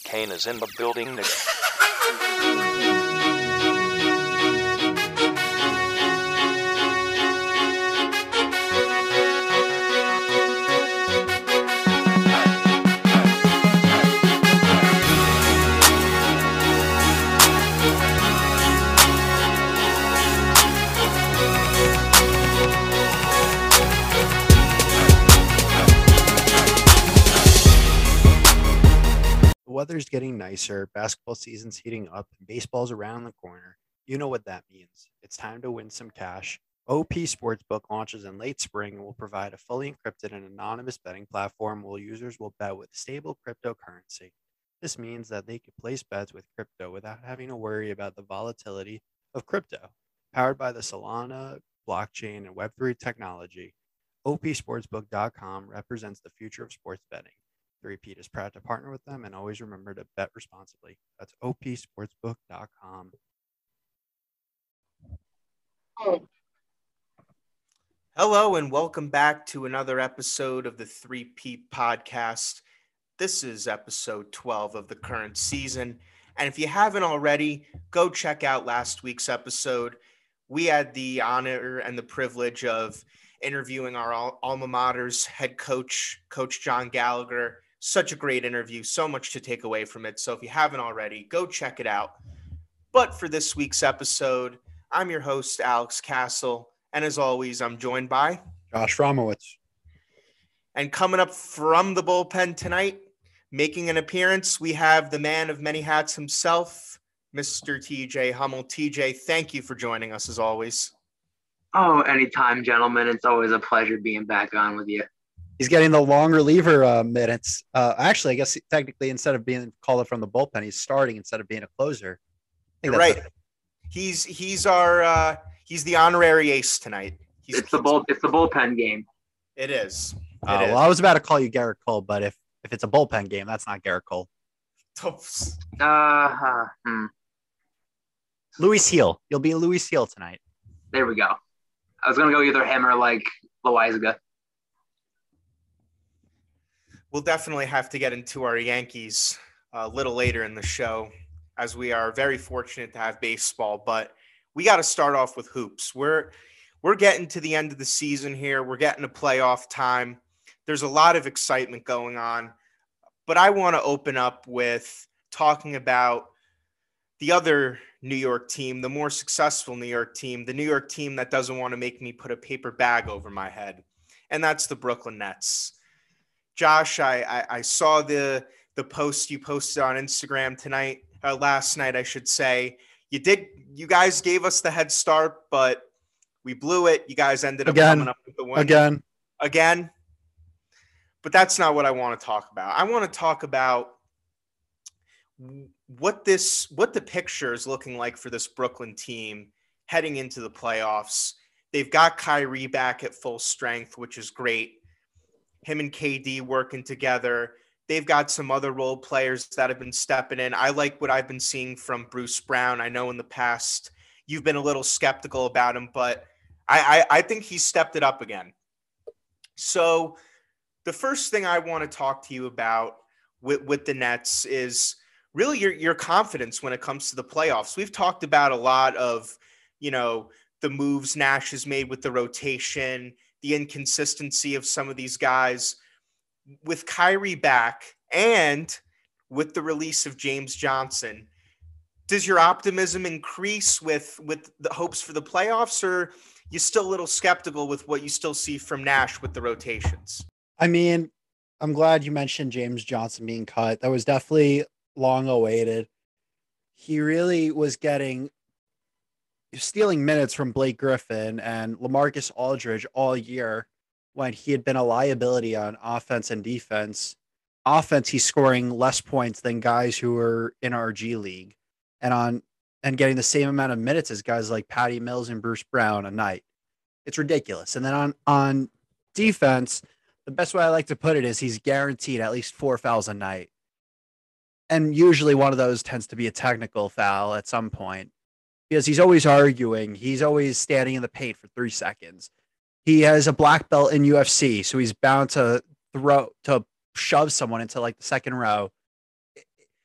Kane is in the building. The weather's getting nicer, basketball season's heating up, and baseball's around the corner. You know what that means. It's time to win some cash. OP Sportsbook launches in late spring and will provide a fully encrypted and anonymous betting platform where users will bet with stable cryptocurrency. This means that they can place bets with crypto without having to worry about the volatility of crypto. Powered by the Solana blockchain and Web3 technology, OPSportsbook.com represents the future of sports betting. The Repeat is proud to partner with them, and always remember to bet responsibly. That's opsportsbook.com. Hello, and welcome back to another episode of the 3P podcast. This is episode 12 of the current season. And if you haven't already, go check out last week's episode. We had the honor and the privilege of interviewing our alma mater's head coach, Coach John Gallagher. Such a great interview, so much to take away from it. So if you haven't already, go check it out. But for this week's episode, I'm your host, Alex Castle. And as always, I'm joined by Josh Romowitz. And coming up from the bullpen tonight, making an appearance, we have the man of many hats himself, Mr. TJ Hummel. TJ, thank you for joining us as always. Oh, anytime, gentlemen. It's always a pleasure being back on with you. He's getting the long reliever minutes. Actually, I guess technically instead of being called up from the bullpen, he's starting instead of being a closer. You're right. He's the honorary ace tonight. It's the bullpen game. It is. Well, I was about to call you Garrett Cole, but if it's a bullpen game, that's not Garrett Cole. Louis Seal. You'll be Louis Seal tonight. There we go. I was gonna go either him or like Loizaga. We'll definitely have to get into our Yankees a little later in the show, as we are very fortunate to have baseball, but we got to start off with hoops. We're getting to the end of the season here. We're getting to playoff time. There's a lot of excitement going on, but I want to open up with talking about the other New York team, the more successful New York team, the New York team that doesn't want to make me put a paper bag over my head, and that's the Brooklyn Nets. Josh, I saw the post you posted on Instagram tonight, last night, I should say. You guys gave us the head start, but we blew it. You guys ended up coming up with the win. Again. But that's not what I want to talk about. I want to talk about what the picture is looking like for this Brooklyn team heading into the playoffs. They've got Kyrie back at full strength, which is great. Him and KD working together. They've got some other role players that have been stepping in. I like what I've been seeing from Bruce Brown. I know in the past you've been a little skeptical about him, but I think he's stepped it up again. So the first thing I want to talk to you about with the Nets is really your confidence when it comes to the playoffs. We've talked about a lot of, the moves Nash has made with the rotation, the inconsistency of some of these guys. With Kyrie back and with the release of James Johnson, does your optimism increase with the hopes for the playoffs, or you still a little skeptical with what you still see from Nash with the rotations? I mean, I'm glad you mentioned James Johnson being cut. That was definitely long awaited. He really was stealing minutes from Blake Griffin and LaMarcus Aldridge all year when he had been a liability on offense and defense. Offense, he's scoring less points than guys who are in our G League and getting the same amount of minutes as guys like Patty Mills and Bruce Brown a night. It's ridiculous. And then on defense, the best way I like to put it is he's guaranteed at least 4 fouls a night. And usually one of those tends to be a technical foul at some point because he's always arguing. He's always standing in the paint for 3 seconds. He has a black belt in UFC, so he's bound to shove someone into like the second row.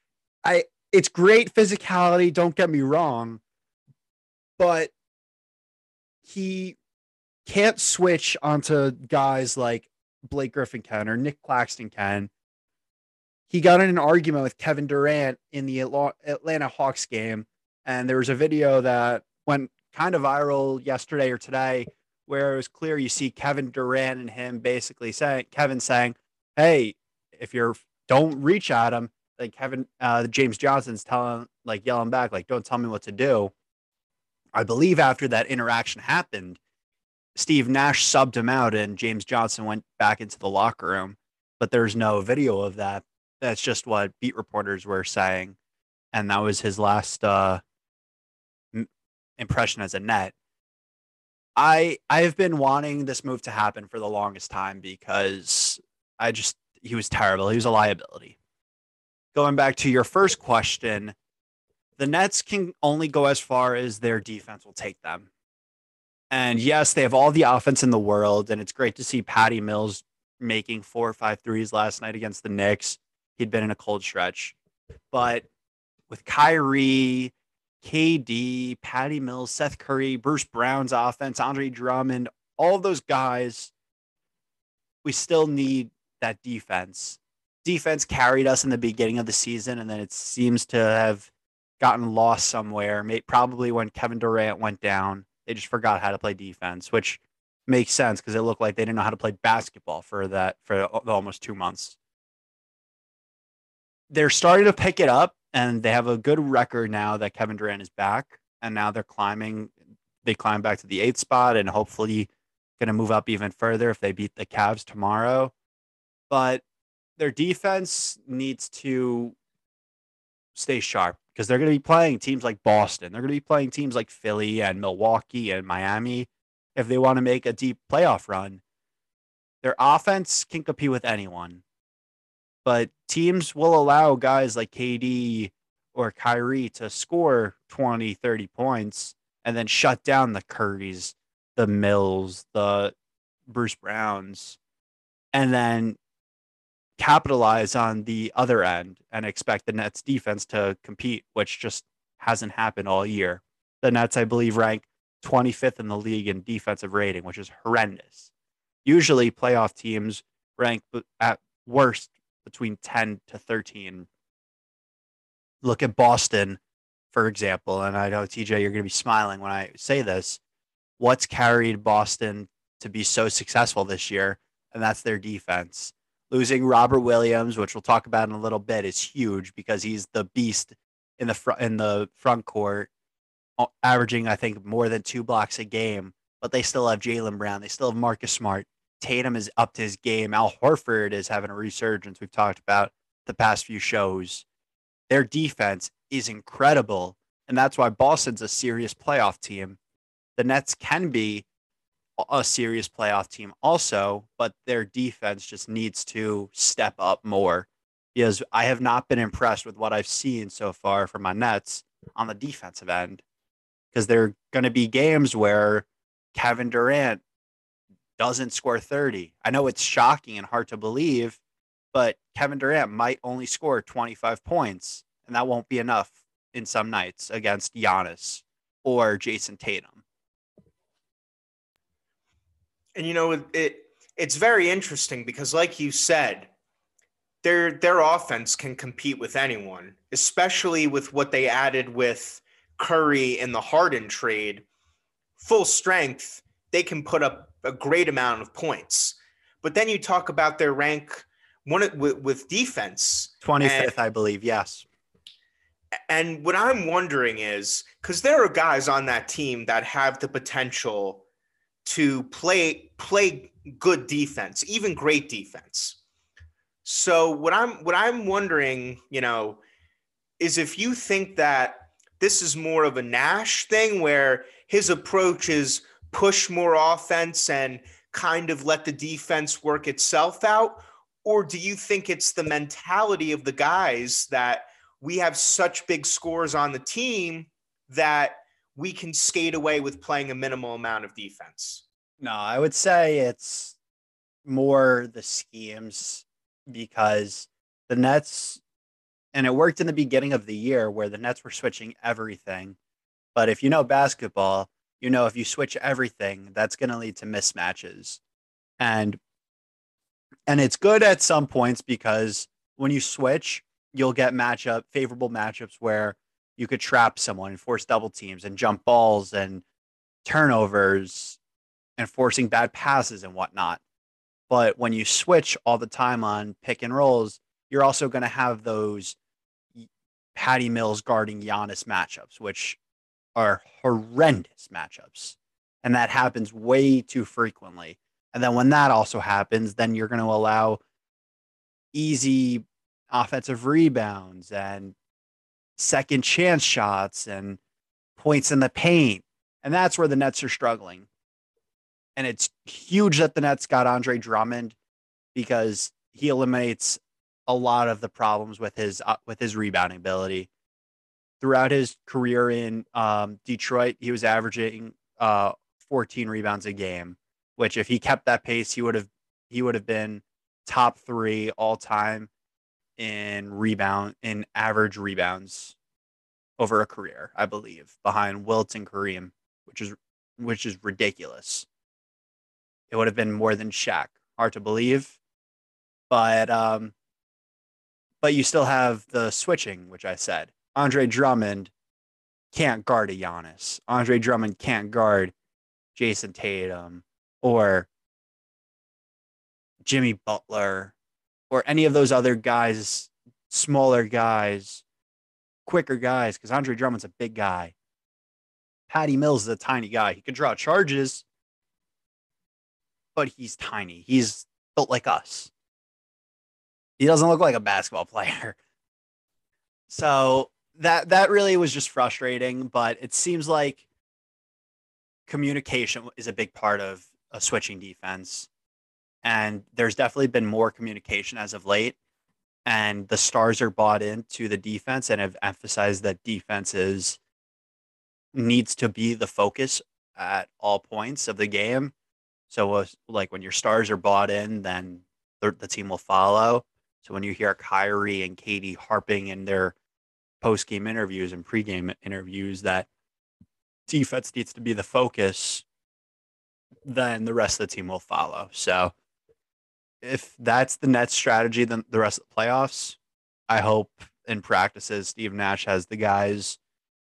It's great physicality, don't get me wrong, but he can't switch onto guys like Blake Griffin can or Nick Claxton can. He got in an argument with Kevin Durant in the Atlanta Hawks game, and there was a video that went kind of viral yesterday or today where it was clear you see Kevin Durant and him basically Kevin saying, "Hey, if you're don't reach at him," like James Johnson's yelling back, like, "Don't tell me what to do." I believe after that interaction happened, Steve Nash subbed him out and James Johnson went back into the locker room, but there's no video of that. That's just what beat reporters were saying, and that was his last impression as a Net. I have been wanting this move to happen for the longest time because he was terrible. He was a liability. Going back to your first question, the Nets can only go as far as their defense will take them. And yes, they have all the offense in the world, and it's great to see Patty Mills making 4 or 5 threes last night against the Knicks. He'd been in a cold stretch. But with Kyrie, KD, Patty Mills, Seth Curry, Bruce Brown's offense, Andre Drummond, all of those guys, we still need that defense. Defense carried us in the beginning of the season, and then it seems to have gotten lost somewhere, probably when Kevin Durant went down. They just forgot how to play defense, which makes sense because it looked like they didn't know how to play basketball for almost 2 months. They're starting to pick it up, and they have a good record now that Kevin Durant is back, and now they're climbing. They climb back to the 8th spot, and hopefully going to move up even further if they beat the Cavs tomorrow. But their defense needs to stay sharp because they're going to be playing teams like Boston. They're going to be playing teams like Philly and Milwaukee and Miami if they want to make a deep playoff run. Their offense can compete with anyone, but teams will allow guys like KD or Kyrie to score 20, 30 points and then shut down the Currys, the Mills, the Bruce Browns, and then capitalize on the other end and expect the Nets defense to compete, which just hasn't happened all year. The Nets, I believe, rank 25th in the league in defensive rating, which is horrendous. Usually playoff teams rank at worst between 10 to 13. Look at Boston, for example, and I know, TJ, you're going to be smiling when I say this. What's carried Boston to be so successful this year? And that's their defense. Losing Robert Williams, which we'll talk about in a little bit, is huge because he's the beast in the front court, averaging, I think, more than 2 blocks a game. But they still have Jaylen Brown. They still have Marcus Smart. Tatum is up to his game. Al Horford is having a resurgence. We've talked about the past few shows. Their defense is incredible, and that's why Boston's a serious playoff team. The Nets can be a serious playoff team also, but their defense just needs to step up more because I have not been impressed with what I've seen so far from my Nets on the defensive end because there are going to be games where Kevin Durant doesn't score 30. I know it's shocking and hard to believe, but Kevin Durant might only score 25 points, and that won't be enough in some nights against Giannis or Jason Tatum. And it's very interesting because, like you said, their offense can compete with anyone, especially with what they added with Curry in the Harden trade. Full strength, they can put up a great amount of points. But then you talk about their rank with defense. 25th, I believe, yes. And what I'm wondering is, because there are guys on that team that have the potential to play good defense, even great defense. So what I'm wondering, is if you think that this is more of a Nash thing where his approach is push more offense and kind of let the defense work itself out, or do you think it's the mentality of the guys that we have such big scores on the team that we can skate away with playing a minimal amount of defense? No, I would say it's more the schemes because the Nets And it worked in the beginning of the year where the Nets were switching everything. But if you know basketball, you know if you switch everything, that's going to lead to mismatches. And it's good at some points because when you switch, you'll get favorable matchups where you could trap someone and force double teams and jump balls and turnovers and forcing bad passes and whatnot. But when you switch all the time on pick and rolls, you're also going to have those Patty Mills guarding Giannis matchups, which are horrendous matchups. And that happens way too frequently. And then when that also happens, then you're going to allow easy offensive rebounds and second chance shots and points in the paint. And that's where the Nets are struggling. And it's huge that the Nets got Andre Drummond because he eliminates a lot of the problems with his rebounding ability. Throughout his career in Detroit, he was averaging 14 rebounds a game, which if he kept that pace, he would have been top 3 all time in average rebounds over a career, I believe, behind Wilt and Kareem, which is ridiculous. It would have been more than Shaq. Hard to believe, but you still have the switching, which I said. Andre Drummond can't guard a Giannis. Andre Drummond can't guard Jason Tatum or Jimmy Butler or any of those other guys, smaller guys, quicker guys, because Andre Drummond's a big guy. Patty Mills is a tiny guy. He can draw charges, but he's tiny. He's built like us. He doesn't look like a basketball player. So that really was just frustrating, but it seems like communication is a big part of a switching defense. And there's definitely been more communication as of late. And the stars are bought into the defense and have emphasized that needs to be the focus at all points of the game. So like when your stars are bought in, then the team will follow. So when you hear Kyrie and KD harping in their post-game interviews and pre-game interviews that defense needs to be the focus, then the rest of the team will follow. So if that's the Nets strategy, then the rest of the playoffs, I hope in practices Steve Nash has the guys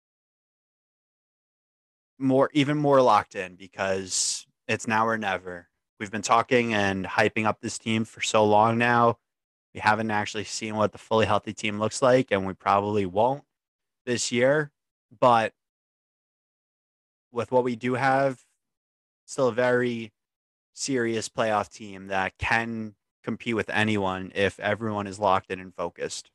even more locked in because it's now or never. We've been talking and hyping up this team for so long now. We haven't actually seen what the fully healthy team looks like, and we probably won't this year. But with what we do have, still a very serious playoff team that can compete with anyone if everyone is locked in and focused.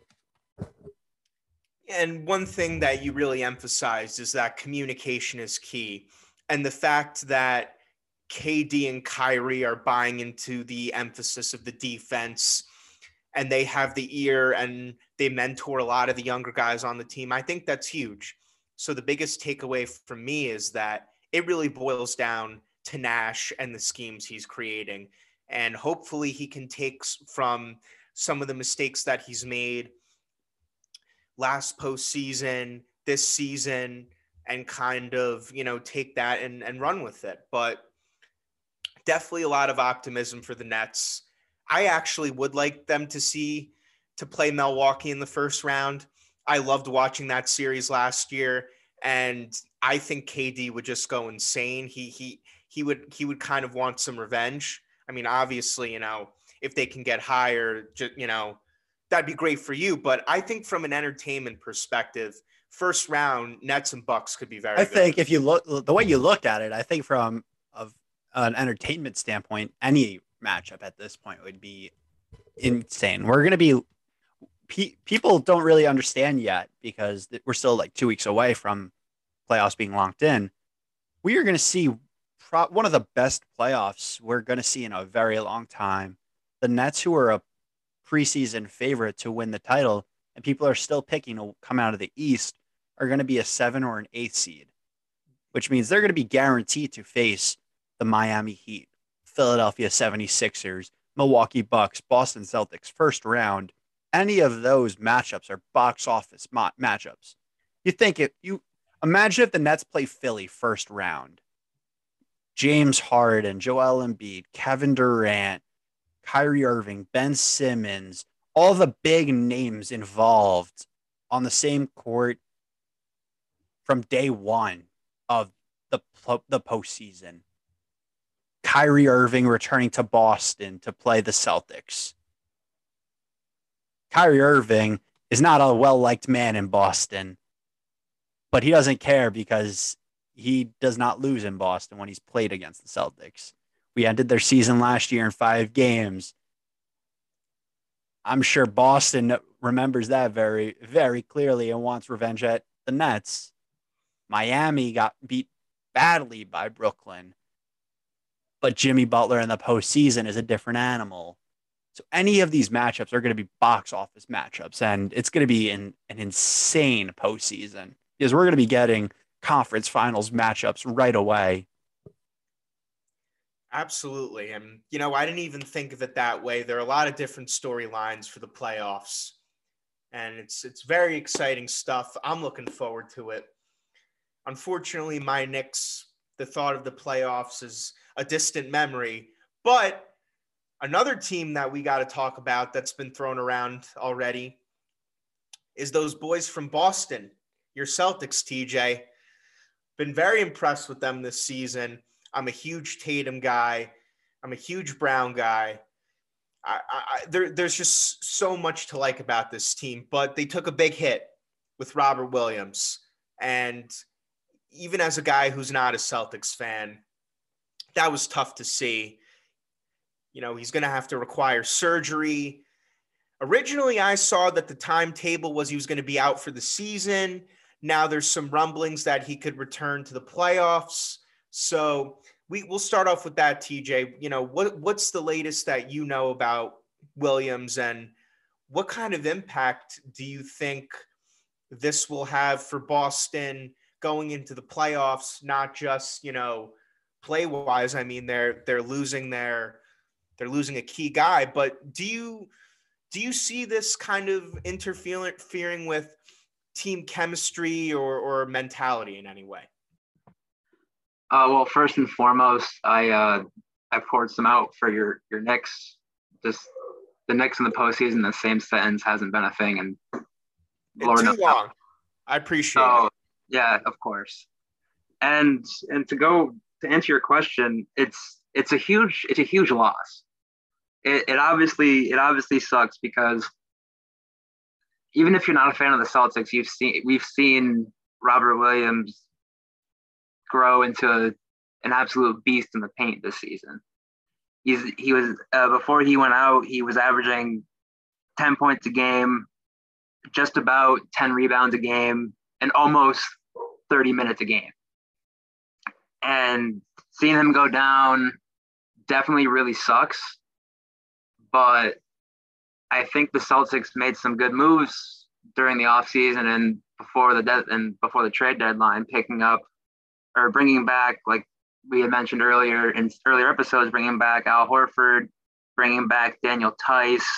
And one thing that you really emphasized is that communication is key. And the fact that KD and Kyrie are buying into the emphasis of the defense and they have the ear and they mentor a lot of the younger guys on the team, I think that's huge. So the biggest takeaway from me is that it really boils down to Nash and the schemes he's creating. And hopefully he can take from some of the mistakes that he's made last postseason, this season, and kind of, take that and run with it. But definitely a lot of optimism for the Nets. I actually would like them to play Milwaukee in the first round. I loved watching that series last year, and I think KD would just go insane. He would kind of want some revenge. I mean, obviously, if they can get higher, that'd be great for you. But I think from an entertainment perspective, first round Nets and Bucks could be very good. I think if you look the way you looked at it, I think from an entertainment standpoint, any matchup at this point would be insane. We're going to be people don't really understand yet because we're still like 2 weeks away from playoffs being locked in. We are going to see one of the best playoffs we're going to see in a very long time. The Nets, who are a preseason favorite to win the title, and people are still picking to come out of the East, are going to be a 7 or an 8 seed, which means they're going to be guaranteed to face the Miami Heat, Philadelphia 76ers, Milwaukee Bucks, Boston Celtics first round any of those matchups are box office matchups. You imagine if the Nets play Philly first round. James Harden, Joel Embiid, Kevin Durant, Kyrie Irving, Ben Simmons, all the big names involved on the same court from day one of the postseason. Kyrie Irving returning to Boston to play the Celtics. Kyrie Irving is not a well-liked man in Boston, but he doesn't care because he does not lose in Boston when he's played against the Celtics. We ended their season last year in 5 games. I'm sure Boston remembers that very, very clearly and wants revenge at the Nets. Miami got beat badly by Brooklyn, but Jimmy Butler in the postseason is a different animal. So any of these matchups are going to be box office matchups, and it's going to be an insane postseason because we're going to be getting conference finals matchups right away. Absolutely. And, I didn't even think of it that way. There are a lot of different storylines for the playoffs, and it's very exciting stuff. I'm looking forward to it. Unfortunately, my Knicks, the thought of the playoffs is a distant memory, but another team that we got to talk about that's been thrown around already is those boys from Boston, your Celtics, TJ. Been very impressed with them this season. I'm a huge Tatum guy. I'm a huge Brown guy. There's just so much to like about this team, but they took a big hit with Robert Williams. And even as a guy who's not a Celtics fan, that was tough to see. He's going to have to require surgery. Originally, I saw that the timetable was he was going to be out for the season. Now there's some rumblings that he could return to the playoffs. So we'll start off with that, TJ. What's the latest that you know about Williams, and what kind of impact do you think this will have for Boston going into the playoffs? Not just, play wise. I mean, they're losing a key guy, but do you see this kind of interfering with team chemistry or mentality in any way? Well, first and foremost, I poured some out for your Knicks. Just the Knicks in the postseason, the same sentence hasn't been a thing, and Lord knows too long. I appreciate it. Yeah, of course. And to answer your question, it's a huge loss. It obviously sucks because even if you're not a fan of the Celtics, we've seen Robert Williams grow into an absolute beast in the paint this season. He was before he went out, he was averaging 10 points a game, just about 10 rebounds a game, and almost 30 minutes a game. And seeing him go down definitely really sucks. But I think the Celtics made some good moves during the offseason and before the trade deadline, picking up or bringing back, like we had mentioned earlier in earlier episodes, bringing back Al Horford, bringing back Daniel Tice,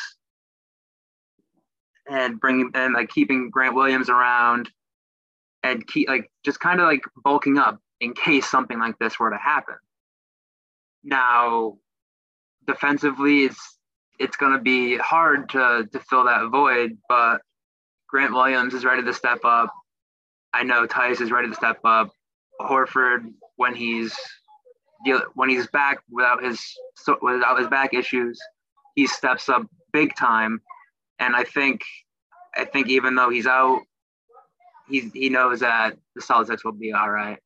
and keeping Grant Williams around, and just kind of bulking up in case something like this were to happen. Now, defensively, it's going to be hard to fill that void, but Grant Williams is ready to step up. I know Tice is ready to step up. Horford, when he's back without his back issues, he steps up big time. And I think even though he's out, he knows that the Celtics will be all right.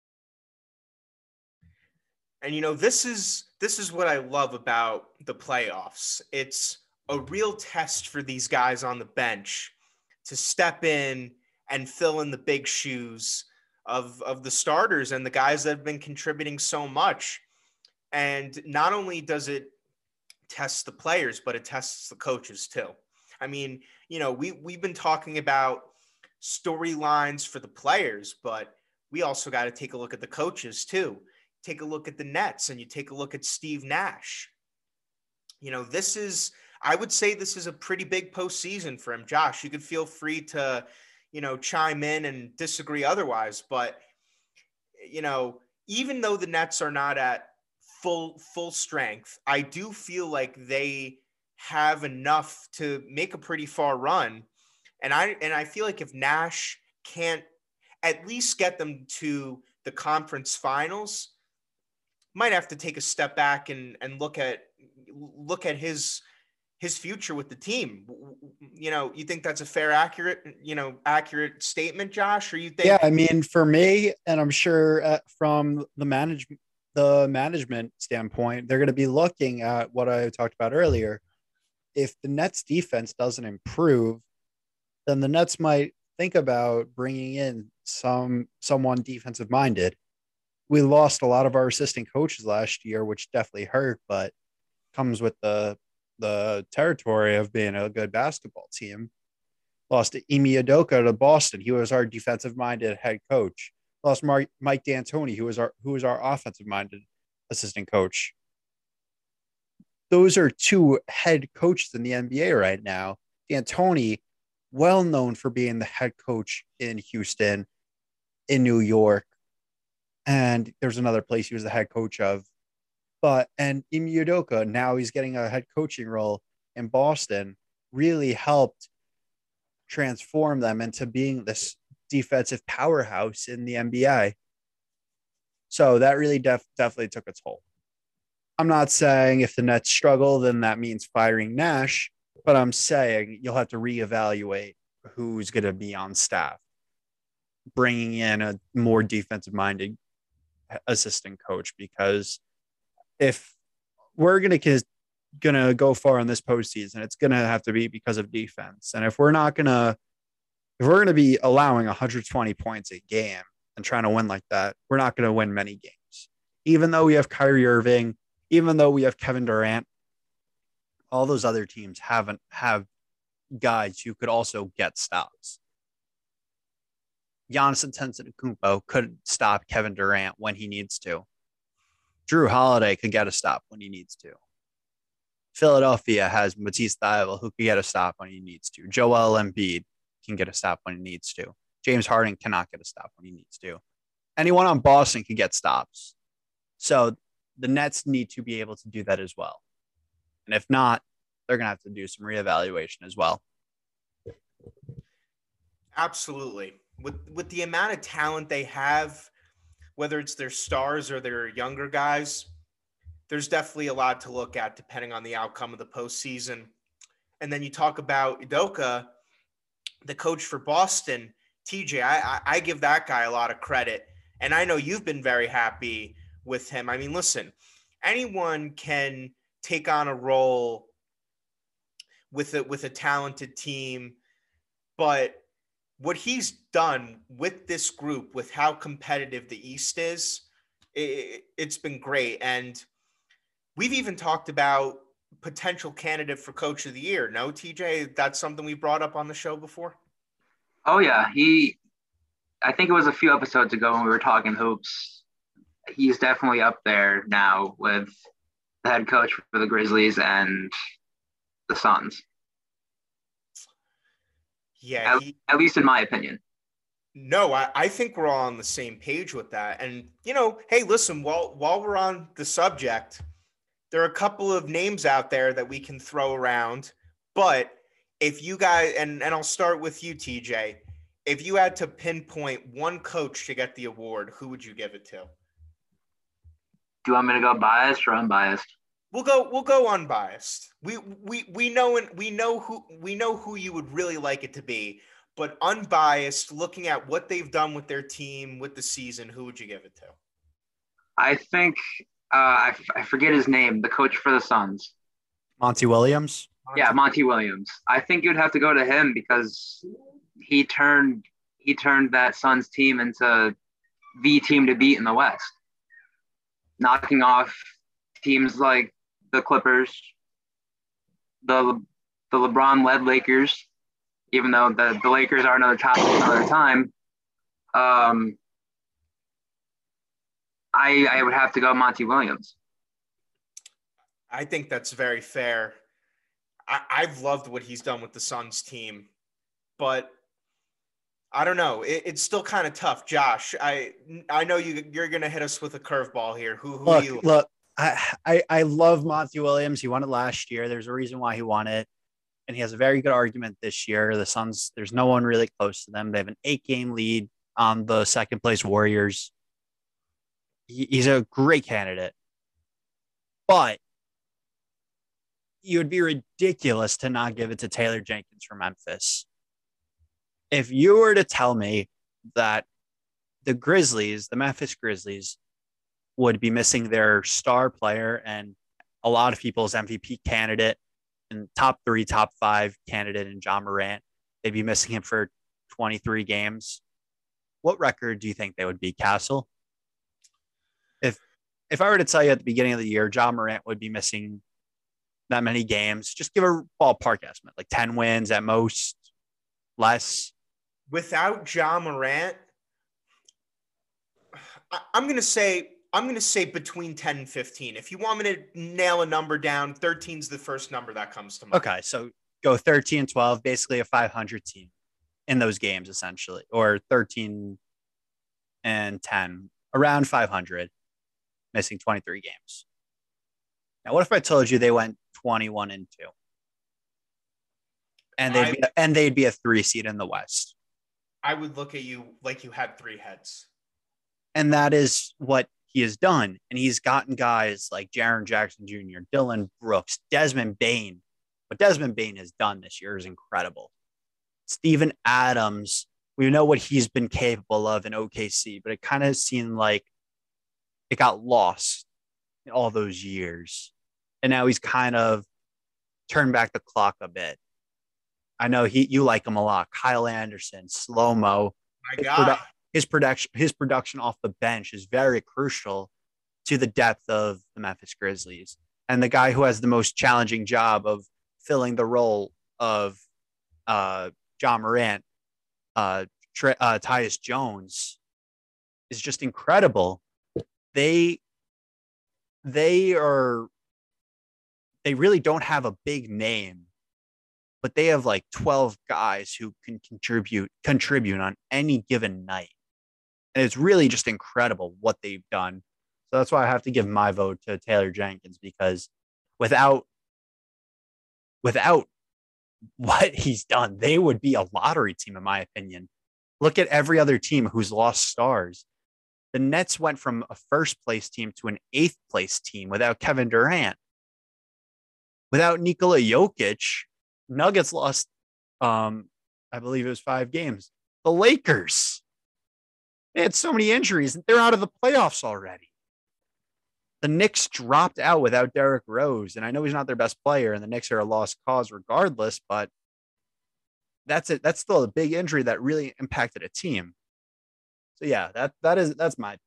And this is what I love about the playoffs. It's a real test for these guys on the bench to step in and fill in the big shoes of the starters and the guys that have been contributing so much. And not only does it test the players, but it tests the coaches too. I mean, we've been talking about storylines for the players, but we also got to take a look at the coaches too. Take a look at the Nets and you take a look at Steve Nash. This is I would say this is a pretty big postseason for him. Josh, you could feel free to, chime in and disagree otherwise. But, even though the Nets are not at full strength, I do feel like they have enough to make a pretty far run. And I feel like if Nash can't at least get them to the conference finals, might have to take a step back and look at his future with the team. You think that's a fair, accurate statement, Josh? Or you think? Yeah, I mean, for me, and I'm sure from the management standpoint, they're going to be looking at what I talked about earlier. If the Nets defense doesn't improve, then the Nets might think about bringing in someone defensive minded. We lost a lot of our assistant coaches last year, which definitely hurt, but comes with the territory of being a good basketball team. Lost to Ime Udoka to Boston. He was our defensive minded head coach. Lost Mike D'Antoni, who was our offensive minded assistant coach. Those are two head coaches in the NBA right now. D'Antoni, well known for being the head coach in Houston, in New York, and there's another place he was the head coach of. And Ime Udoka, now he's getting a head coaching role in Boston, really helped transform them into being this defensive powerhouse in the NBA. So that really definitely took a toll. I'm not saying if the Nets struggle, then that means firing Nash, but I'm saying you'll have to reevaluate who's going to be on staff, bringing in a more defensive-minded assistant coach, because if we're going to go far in this postseason, it's going to have to be because of defense. And if we're going to be allowing 120 points a game and trying to win like that, we're not going to win many games. Even though we have Kyrie Irving, even though we have Kevin Durant, all those other teams have guys who could also get stops. Giannis Antetokounmpo could stop Kevin Durant when he needs to. Drew Holiday could get a stop when he needs to. Philadelphia has Matisse Thybulle, who could get a stop when he needs to. Joel Embiid can get a stop when he needs to. James Harden cannot get a stop when he needs to. Anyone on Boston can get stops. So the Nets need to be able to do that as well. And if not, they're going to have to do some reevaluation as well. Absolutely. With the amount of talent they have, whether it's their stars or their younger guys, there's definitely a lot to look at depending on the outcome of the postseason. And then you talk about Udoka, the coach for Boston. TJ, I give that guy a lot of credit. And I know you've been very happy with him. I mean, listen, anyone can take on a role with a talented team, but what he's done with this group, with how competitive the East is, it's been great. And we've even talked about potential candidate for Coach of the Year. No, TJ, that's something we brought up on the show before? Oh, yeah. I think it was a few episodes ago when we were talking hoops. He's definitely up there now with the head coach for the Grizzlies and the Suns. Yeah. At least in my opinion. No, I think we're all on the same page with that. And, hey, listen, while we're on the subject, there are a couple of names out there that we can throw around. But if you guys, and I'll start with you, TJ, if you had to pinpoint one coach to get the award, who would you give it to? Do you want me to go biased or unbiased? We'll go unbiased. We know who you would really like it to be, but unbiased, looking at what they've done with their team with the season, who would you give it to? I think I forget his name, the coach for the Suns. Monty Williams. Yeah, Monty Williams. I think you'd have to go to him because he turned that Suns team into the team to beat in the West, knocking off teams like the Clippers, the LeBron-led Lakers, even though the Lakers are another topic another time. I would have to go Monty Williams. I think that's very fair. I've loved what he's done with the Suns team, but I don't know. It's still kind of tough. Josh, I know you're going to hit us with a curveball here. Who are you? Look, I love Monty Williams. He won it last year. There's a reason why he won it. And he has a very good argument this year. The Suns, there's no one really close to them. They have an 8-game lead on the second place Warriors. He's a great candidate. But you would be ridiculous to not give it to Taylor Jenkins from Memphis. If you were to tell me that the Memphis Grizzlies, would be missing their star player and a lot of people's MVP candidate and top 3, top 5 candidate in Ja Morant, they'd be missing him for 23 games. What record do you think they would be, Castle? If I were to tell you at the beginning of the year, Ja Morant would be missing that many games, just give a ballpark estimate, like 10 wins at most, less. Without Ja Morant, I'm going to say between 10 and 15. If you want me to nail a number down, 13 is the first number that comes to mind. Okay, so go 13 and 12, basically a 500 team in those games, essentially, or 13 and 10, around 500, missing 23 games. Now, what if I told you they went 21 and 2, and they'd be a 3 seed in the West? I would look at you like you had 3 heads. And that is what he has done. And he's gotten guys like Jaren Jackson Jr., Dylan Brooks, Desmond Bane. What Desmond Bane has done this year is incredible. Steven Adams, we know what he's been capable of in OKC, but it kind of seemed like it got lost in all those years. And now he's kind of turned back the clock a bit. I know you like him a lot. Kyle Anderson, Slow-Mo. My God. His production off the bench is very crucial to the depth of the Memphis Grizzlies. And the guy who has the most challenging job of filling the role of Ja Morant, Tyus Jones, is just incredible. They really don't have a big name, but they have like 12 guys who can contribute on any given night. And it's really just incredible what they've done. So that's why I have to give my vote to Taylor Jenkins, because without what he's done, they would be a lottery team, in my opinion. Look at every other team who's lost stars. The Nets went from a first place team to an 8th place team without Kevin Durant. Without Nikola Jokic, Nuggets lost, I believe it was 5 games. The Lakers, they had so many injuries, and they're out of the playoffs already. The Knicks dropped out without Derrick Rose, and I know he's not their best player, and the Knicks are a lost cause regardless, but that's it. That's still a big injury that really impacted a team. So yeah, that's my.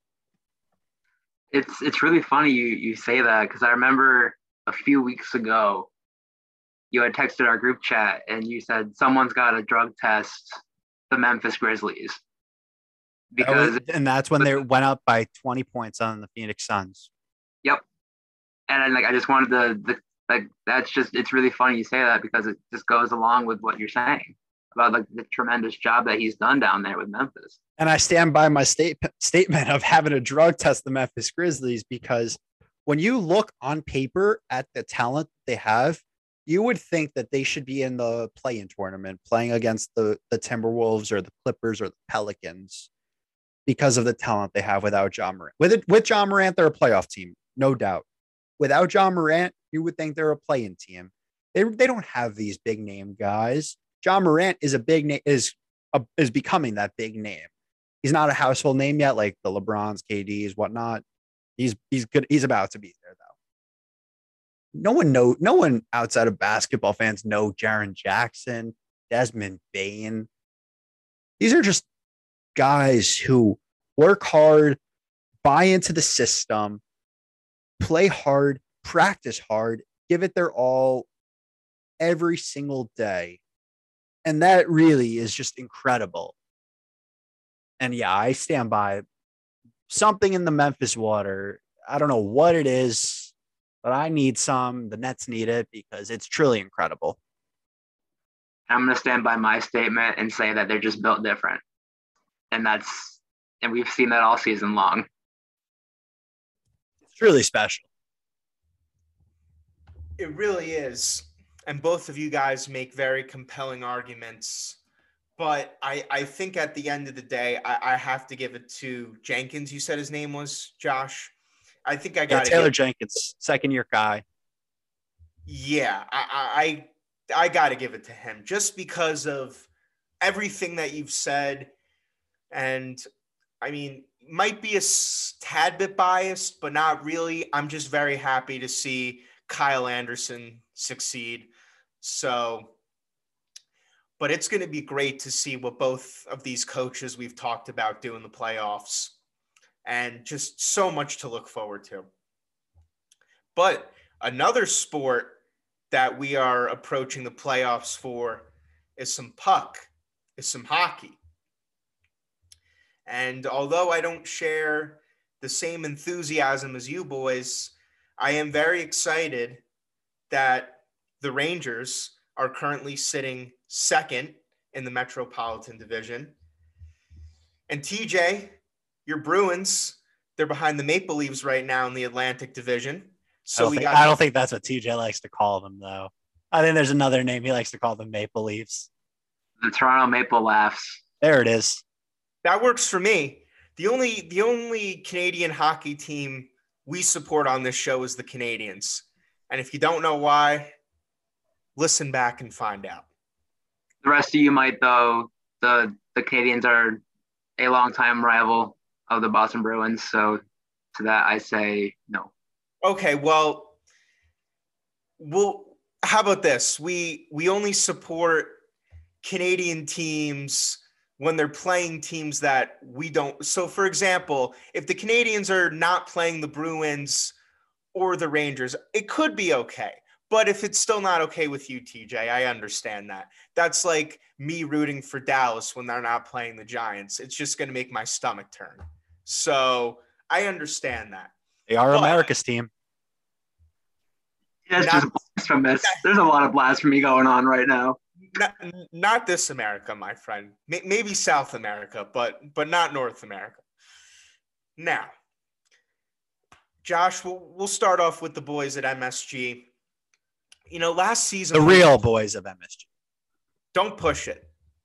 It's really funny you say that, because I remember a few weeks ago, you had texted our group chat and you said someone's got to drug test the Memphis Grizzlies. And that's when they went up by 20 points on the Phoenix Suns. Yep. And I just wanted it's really funny you say that, because it just goes along with what you're saying about the tremendous job that he's done down there with Memphis. And I stand by my statement of having to drug test the Memphis Grizzlies, because when you look on paper at the talent they have, you would think that they should be in the play-in tournament playing against the Timberwolves or the Clippers or the Pelicans, because of the talent they have without Ja Morant. With Ja Morant, they're a playoff team, no doubt. Without Ja Morant, you would think they're a play-in team. They don't have these big name guys. Ja Morant is a big name, is becoming that big name. He's not a household name yet, like the LeBrons, KDs, whatnot. He's good. He's about to be there, though. No one outside of basketball fans know Jaren Jackson, Desmond Bane. These are just guys who work hard, buy into the system, play hard, practice hard, give it their all every single day. And that really is just incredible. And yeah, I stand by something in the Memphis water. I don't know what it is. but I need some. The Nets need it because it's truly incredible. I'm going to stand by my statement and say that they're just built different. And we've seen that all season long. It's truly special. It really is. And both of you guys make very compelling arguments. But I think at the end of the day, I have to give it to Jenkins. You said his name was Josh. I think I got Taylor Jenkins, second-year guy. Yeah, I got to give it to him just because of everything that you've said. And I mean, might be a tad bit biased, but not really. I'm just very happy to see Kyle Anderson succeed. So, but it's going to be great to see what both of these coaches we've talked about do in the playoffs, and just so much to look forward to. But another sport that we are approaching the playoffs for is some hockey. And although I don't share the same enthusiasm as you boys, I am very excited that the Rangers are currently sitting second in the Metropolitan Division. And TJ, your Bruins, they're behind the Maple Leafs right now in the Atlantic Division. So I don't think that's what TJ likes to call them, though. I think there's another name he likes to call them: Maple Leafs. The Toronto Maple Laughs. There it is. That works for me. The only Canadian hockey team we support on this show is the Canadiens. And if you don't know why, listen back and find out. The rest of you might, though. The Canadiens are a longtime rival of the Boston Bruins. So to that, I say no. Okay, well, how about this? We only support Canadian teams when they're playing teams that we don't. So, for example, if the Canadians are not playing the Bruins or the Rangers, it could be okay. But if it's still not okay with you, TJ, I understand that. That's like me rooting for Dallas when they're not playing the Giants. It's just going to make my stomach turn. So I understand that. They are America's team. Yeah, it's just blasphemous. There's a lot of blasphemy going on right now. Not this America, my friend. Maybe South America, but not North America. Now, Josh, we'll start off with the boys at MSG. You know, last season, the real boys of MSG. Don't push it.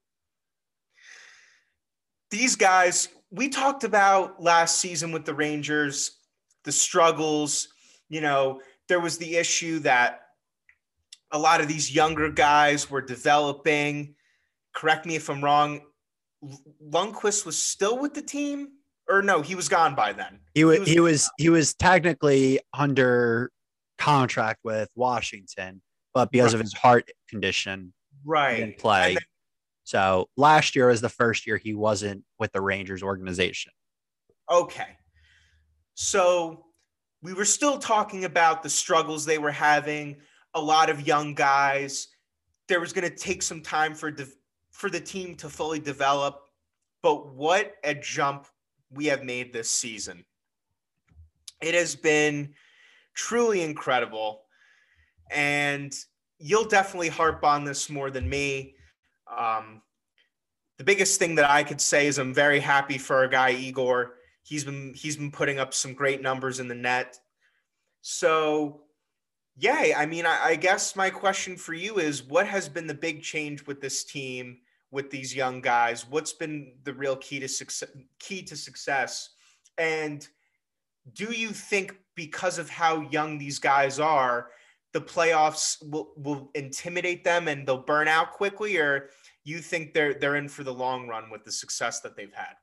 These guys, we talked about last season with the Rangers, the struggles. You know, there was the issue that a lot of these younger guys were developing. Correct me if I'm wrong. Lundqvist was still with the team, or no, he was gone by then. He was technically under contract with Washington, but because of his heart condition, he didn't play. So last year was the first year he wasn't with the Rangers organization. Okay. So we were still talking about the struggles they were having, a lot of young guys. There was going to take some time for the team to fully develop. But what a jump we have made this season. It has been truly incredible. And you'll definitely harp on this more than me. The biggest thing that I could say is I'm very happy for our guy Igor. He's been putting up some great numbers in the net. So, yeah, I mean, I guess my question for you is, what has been the big change with this team, with these young guys? What's been the real key to success? And do you think because of how young these guys are, the playoffs will intimidate them and they'll burn out quickly, or you think they're in for the long run with the success that they've had?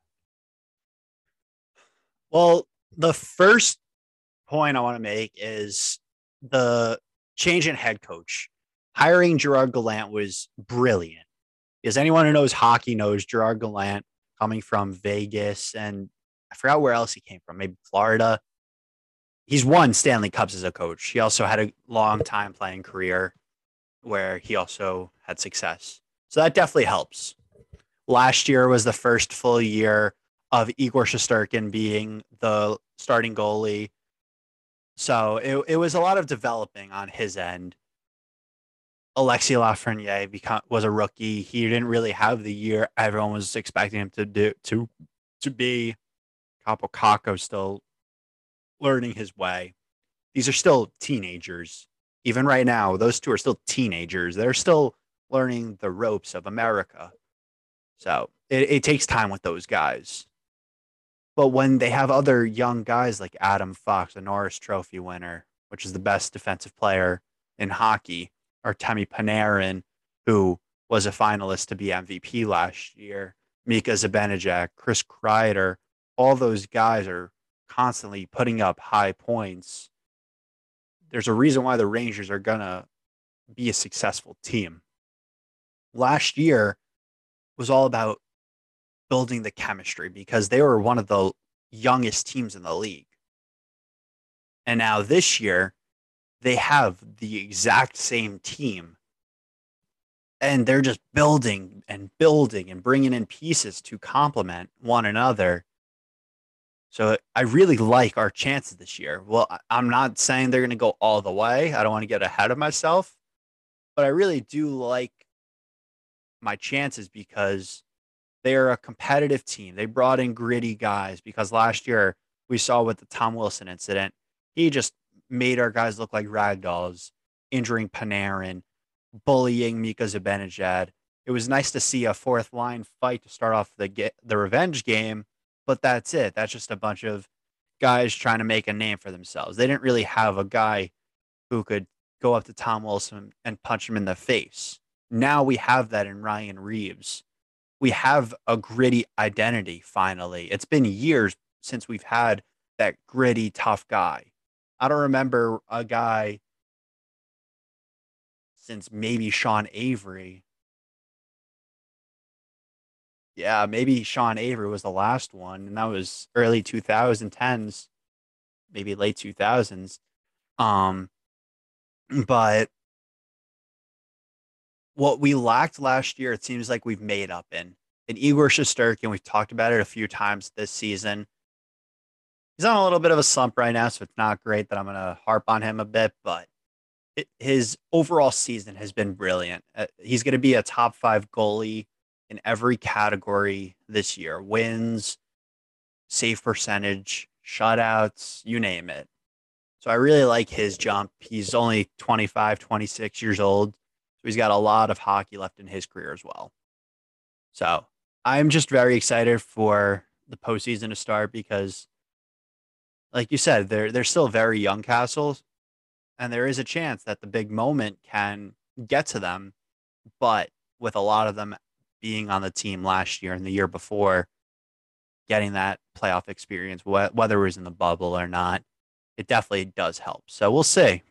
Well, the first point I want to make is the change in head coach. Hiring Gerard Gallant was brilliant, because anyone who knows hockey knows Gerard Gallant, coming from Vegas, and I forgot where else he came from, maybe Florida. He's won Stanley Cups as a coach. He also had a long time playing career where he also had success. So that definitely helps. Last year was the first full year of Igor Shesterkin being the starting goalie. So it was a lot of developing on his end. Alexis Lafreniere was a rookie. He didn't really have the year everyone was expecting him to be. Capo Caco still learning his way. These are still teenagers. Even right now, those two are still teenagers. They're still learning the ropes of America. So it takes time with those guys. But when they have other young guys like Adam Fox, a Norris Trophy winner, which is the best defensive player in hockey, or Temi Panarin, who was a finalist to be MVP last year, Mika Zibanejad, Chris Kreider, all those guys are constantly putting up high points. There's a reason why the Rangers are going to be a successful team. Last year was all about building the chemistry because they were one of the youngest teams in the league. And now this year, they have the exact same team. And they're just building and building and bringing in pieces to complement one another. So I really like our chances this year. Well, I'm not saying they're going to go all the way. I don't want to get ahead of myself. But I really do like my chances because they're a competitive team. They brought in gritty guys because last year we saw with the Tom Wilson incident, he just made our guys look like rag dolls, injuring Panarin, bullying Mika Zibanejad. It was nice to see a fourth line fight to start off the revenge game, but that's it. That's just a bunch of guys trying to make a name for themselves. They didn't really have a guy who could go up to Tom Wilson and punch him in the face. Now we have that in Ryan Reeves. We have a gritty identity finally. It's been years since we've had that gritty, tough guy. I don't remember a guy since maybe Sean Avery. Yeah, maybe Sean Avery was the last one, and that was early 2010s, maybe late 2000s. But what we lacked last year, it seems like we've made up in. And Igor Shesterkin, we've talked about it a few times this season. He's on a little bit of a slump right now, so it's not great that I'm going to harp on him a bit, but his overall season has been brilliant. He's going to be a top 5 goalie in every category this year. Wins, save percentage, shutouts, you name it. So I really like his jump. He's only 25, 26 years old. So he's got a lot of hockey left in his career as well. So I'm just very excited for the postseason to start because, like you said, they're still very young Castles, and there is a chance that the big moment can get to them. But with a lot of them being on the team last year and the year before, getting that playoff experience, whether it was in the bubble or not, it definitely does help. So we'll see.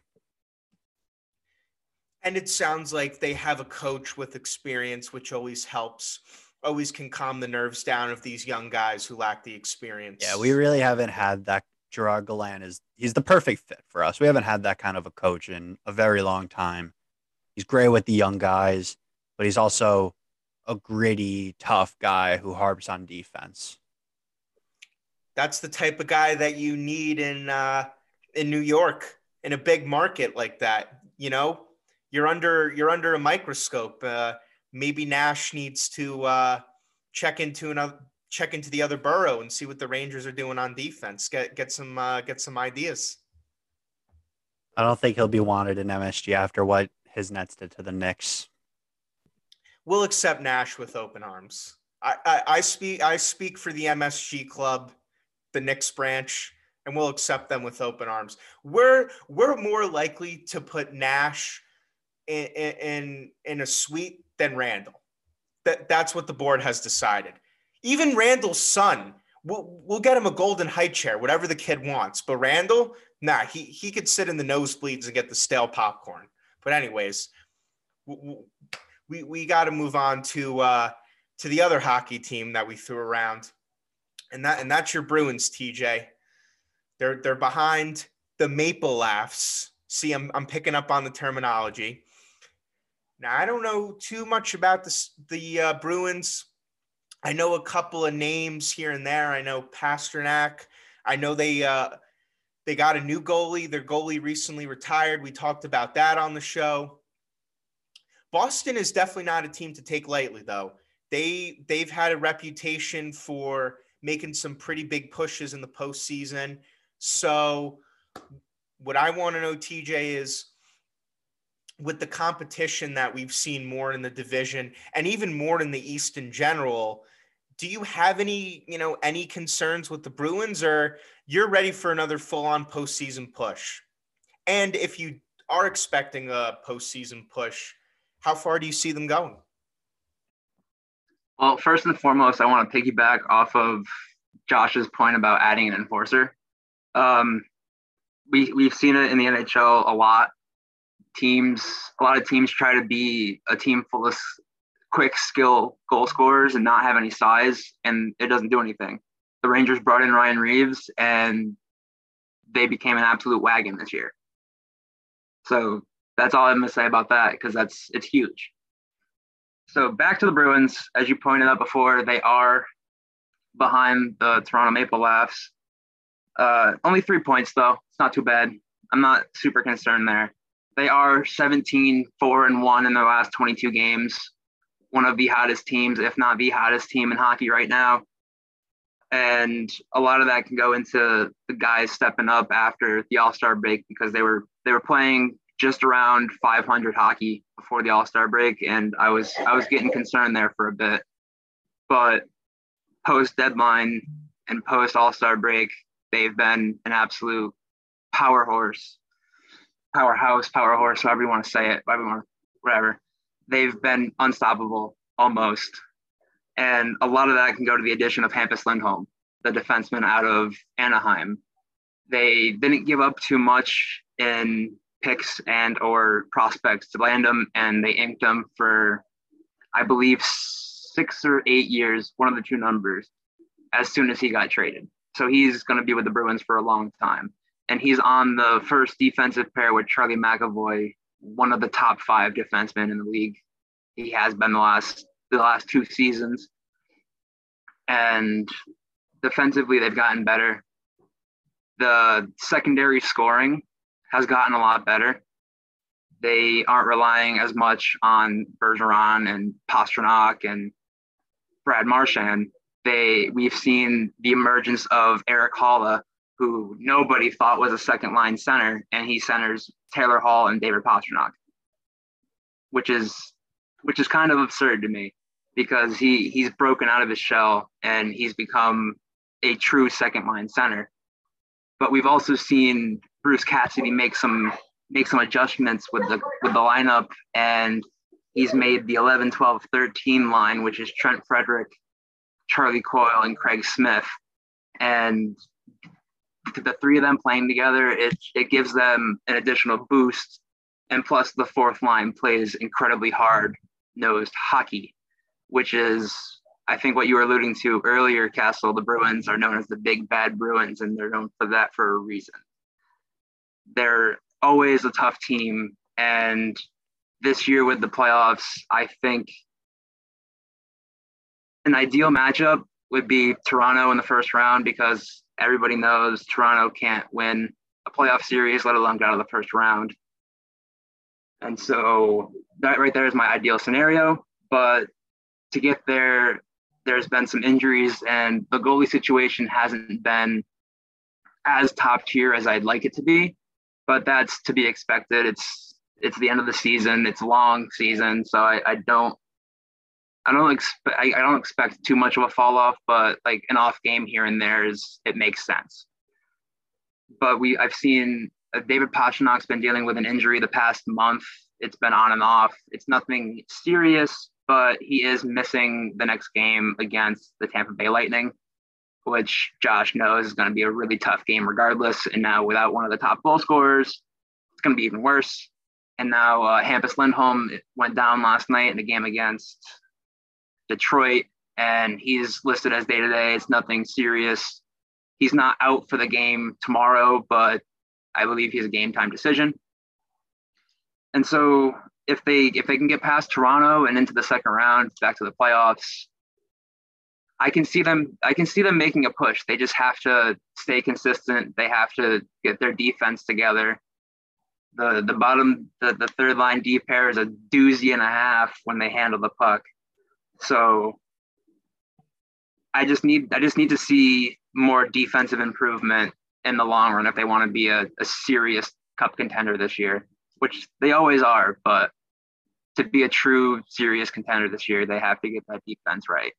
And it sounds like they have a coach with experience, which always helps, always can calm the nerves down of these young guys who lack the experience. Yeah, we really haven't had that. Gerard Gallant he's the perfect fit for us. We haven't had that kind of a coach in a very long time. He's great with the young guys, but he's also a gritty, tough guy who harps on defense. That's the type of guy that you need in New York, in a big market like that. You know, you're under a microscope. Maybe Nash needs to check into the other borough and see what the Rangers are doing on defense. Get some ideas. I don't think he'll be wanted in MSG after what his Nets did to the Knicks. We'll accept Nash with open arms. I speak for the MSG club, the Knicks branch, and we'll accept them with open arms. We're more likely to put Nash in a suite than Randall. That's what the board has decided. Even Randall's son, we'll get him a golden high chair, whatever the kid wants. But Randall, nah, he could sit in the nosebleeds and get the stale popcorn. But anyways, we got to move on to the other hockey team that we threw around, and that's your Bruins, TJ. They're behind the Maple Laughs. See, I'm picking up on the terminology. Now, I don't know too much about the Bruins. I know a couple of names here and there. I know Pasternak. I know they They got a new goalie. Their goalie recently retired. We talked about that on the show. Boston is definitely not a team to take lightly, though. They've had a reputation for making some pretty big pushes in the postseason. So what I want to know, TJ, is with the competition that we've seen more in the division and even more in the East in general, do you have any concerns with the Bruins, or you're ready for another full-on postseason push? And if you are expecting a postseason push, how far do you see them going? Well, first and foremost, I want to piggyback off of Josh's point about adding an enforcer. We've seen it in the NHL a lot. A lot of teams try to be a team full of quick skill goal scorers and not have any size, and it doesn't do anything. The Rangers brought in Ryan Reeves, and they became an absolute wagon this year. So that's all I'm going to say about that, because it's huge. So back to the Bruins. As you pointed out before, they are behind the Toronto Maple Leafs. Only 3 points, though. It's not too bad. I'm not super concerned there. They are 17-4-1 in their last 22 games. One of the hottest teams, if not the hottest team in hockey right now. And a lot of that can go into the guys stepping up after the All-Star break, because they were playing just around 500 hockey before the All-Star break, and I was getting concerned there for a bit. But post-deadline and post-All-Star break, they've been an absolute powerhouse, however you want to say it, whatever. They've been unstoppable, almost. And a lot of that can go to the addition of Hampus Lindholm, the defenseman out of Anaheim. They didn't give up too much in picks and or prospects to land him, and they inked him for, I believe, 6 or 8 years, one of the two numbers, as soon as he got traded. So he's going to be with the Bruins for a long time. And he's on the first defensive pair with Charlie McAvoy, one of the top 5 defensemen in the league. He has been the last 2 seasons. And defensively, they've gotten better. The secondary scoring has gotten a lot better. They aren't relying as much on Bergeron and Pastrnak and Brad Marchand. We've seen the emergence of Eric Haula, who nobody thought was a second line center, and he centers Taylor Hall and David Pastrnak, which is kind of absurd to me, because he's broken out of his shell and he's become a true second line center. But we've also seen Bruce Cassidy make some adjustments with the lineup, and he's made the 11, 12, 13 line, which is Trent Frederick, Charlie Coyle, and Craig Smith. And the 3 of them playing together, it gives them an additional boost. And plus, the 4th line plays incredibly hard-nosed hockey, which is, I think, what you were alluding to earlier, Castle. The Bruins are known as the Big Bad Bruins, and they're known for that for a reason. They're always a tough team, and this year with the playoffs, I think an ideal matchup would be Toronto in the first round, because everybody knows Toronto can't win a playoff series, let alone get out of the first round. And so that right there is my ideal scenario. But to get there, there's been some injuries, and the goalie situation hasn't been as top tier as I'd like it to be. But that's to be expected. It's the end of the season. It's a long season, so I don't expect too much of a fall off. But like an off game here and there it makes sense. But I've seen David Pastrnak's been dealing with an injury the past month. It's been on and off. It's nothing serious, but he is missing the next game against the Tampa Bay Lightning, which Josh knows is going to be a really tough game regardless. And now without one of the top goal scorers, it's going to be even worse. And now Hampus Lindholm went down last night in the game against Detroit, and he's listed as day-to-day. It's nothing serious. He's not out for the game tomorrow, but I believe he's a game-time decision. And so if they can get past Toronto and into the second round, back to the playoffs, I can see them making a push. They just have to stay consistent. They have to get their defense together. The third line D pair is a doozy and a half when they handle the puck. So I just need to see more defensive improvement in the long run if they want to be a serious cup contender this year, which they always are. But to be a true serious contender this year, they have to get that defense right.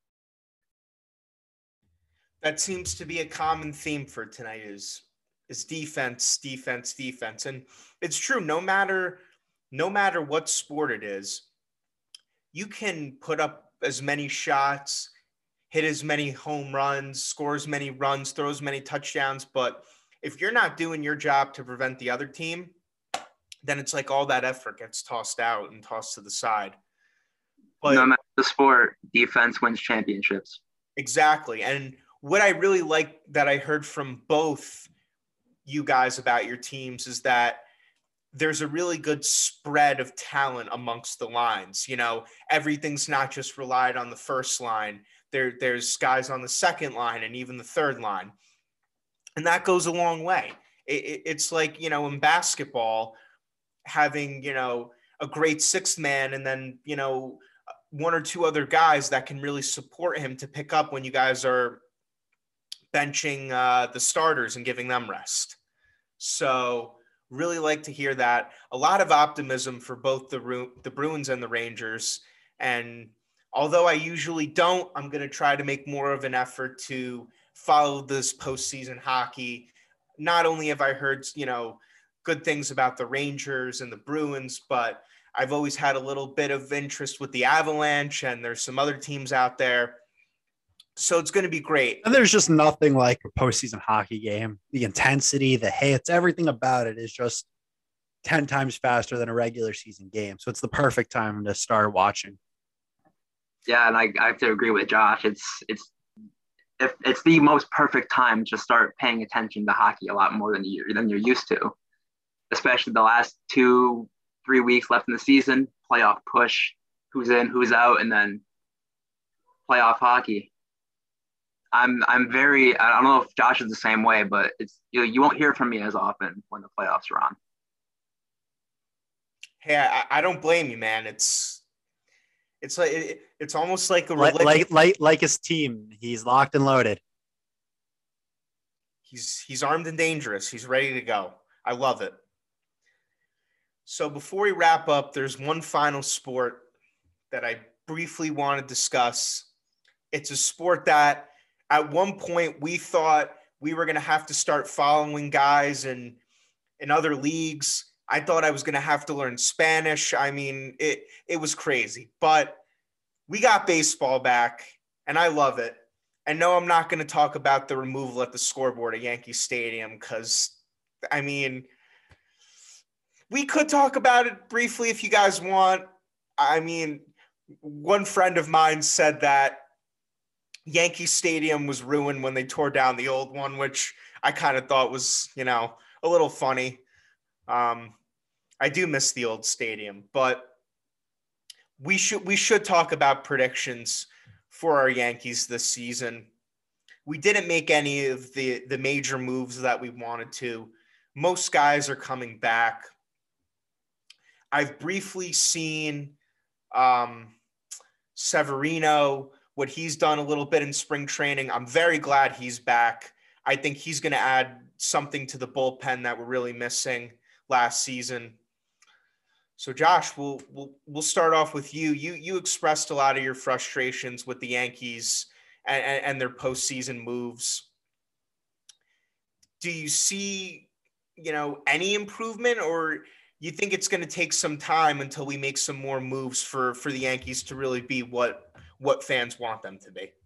That seems to be a common theme for tonight is defense, defense, defense. And it's true, no matter what sport it is, you can put up as many shots, hit as many home runs, score as many runs, throw as many touchdowns. But if you're not doing your job to prevent the other team, then it's like all that effort gets tossed out and tossed to the side. But no matter the sport, defense wins championships. Exactly. And what I really like that I heard from both you guys about your teams is that there's a really good spread of talent amongst the lines. You know, everything's not just relied on the first line. There's guys on the second line and even the third line. And that goes a long way. It's like, you know, in basketball, having, you know, a great sixth man and then, you know, one or two other guys that can really support him to pick up when you guys are benching the starters and giving them rest. So really like to hear that. A lot of optimism for both the Bruins and the Rangers. And although I usually don't, I'm going to try to make more of an effort to follow this postseason hockey. Not only have I heard, you know, good things about the Rangers and the Bruins, but I've always had a little bit of interest with the Avalanche, and there's some other teams out there. So it's going to be great. And there's just nothing like a postseason hockey game. The intensity, the hits, everything about it is just 10 times faster than a regular season game. So it's the perfect time to start watching. Yeah, and I have to agree with Josh. It's the most perfect time to start paying attention to hockey a lot more than you're used to, especially the last 2-3 weeks left in the season, playoff push, who's in, who's out, and then playoff hockey. I don't know if Josh is the same way, but you won't hear from me as often when the playoffs are on. Hey, I don't blame you, man. It's like it's almost like a like his team. He's locked and loaded. He's armed and dangerous. He's ready to go. I love it. So before we wrap up, there's one final sport that I briefly want to discuss. It's a sport that at one point we thought we were going to have to start following guys in other leagues. I thought I was going to have to learn Spanish. I mean, it was crazy, but we got baseball back and I love it. And no, I'm not going to talk about the removal at the scoreboard at Yankee Stadium because, I mean, we could talk about it briefly if you guys want. I mean, one friend of mine said that Yankee Stadium was ruined when they tore down the old one, which I kind of thought was, you know, a little funny. I do miss the old stadium, but we should talk about predictions for our Yankees this season. We didn't make any of the major moves that we wanted to. Most guys are coming back. I've briefly seen Severino, what he's done a little bit in spring training. I'm very glad he's back. I think he's going to add something to the bullpen that we're really missing last season. So Josh, we'll start off with you. You expressed a lot of your frustrations with the Yankees and their postseason moves. Do you see, you know, any improvement, or you think it's going to take some time until we make some more moves for the Yankees to really be what fans want them to be?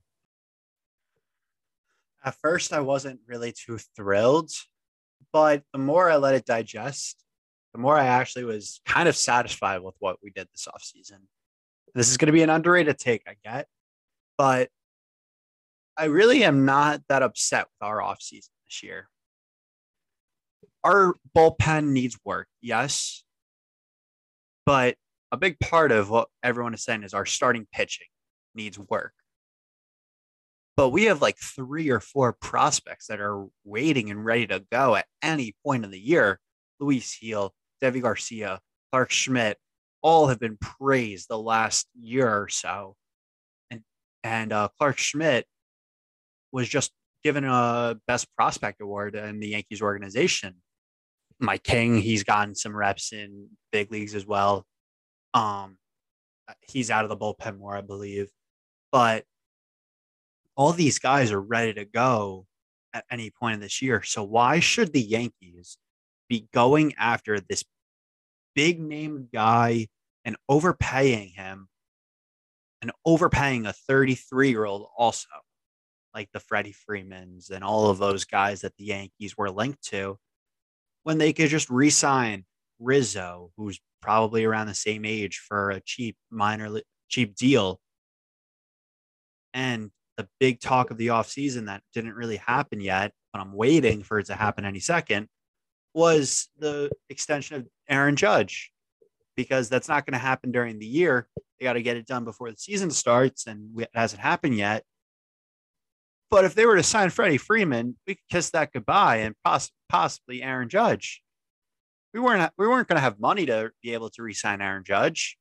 At first, I wasn't really too thrilled, but the more I let it digest, the more I actually was kind of satisfied with what we did this offseason. This is going to be an underrated take, I get, but I really am not that upset with our offseason this year. Our bullpen needs work, yes, but a big part of what everyone is saying is our starting pitching needs work. But we have like 3 or 4 prospects that are waiting and ready to go at any point in the year. Luis Heel, Devi Garcia, Clark Schmidt, all have been praised the last year or so. And Clark Schmidt was just given a best prospect award in the Yankees organization. Mike King, he's gotten some reps in big leagues as well. He's out of the bullpen more, I believe. But all these guys are ready to go at any point in this year. So why should the Yankees be going after this big name guy and overpaying him and overpaying a 33-year-old also, like the Freddie Freemans and all of those guys that the Yankees were linked to, when they could just re-sign Rizzo, who's probably around the same age, for a cheap deal. And the big talk of the offseason that didn't really happen yet, but I'm waiting for it to happen any second, was the extension of Aaron Judge, because that's not going to happen during the year. They got to get it done before the season starts, and it hasn't happened yet. But if they were to sign Freddie Freeman, we could kiss that goodbye and possibly Aaron Judge. We weren't going to have money to be able to re-sign Aaron Judge.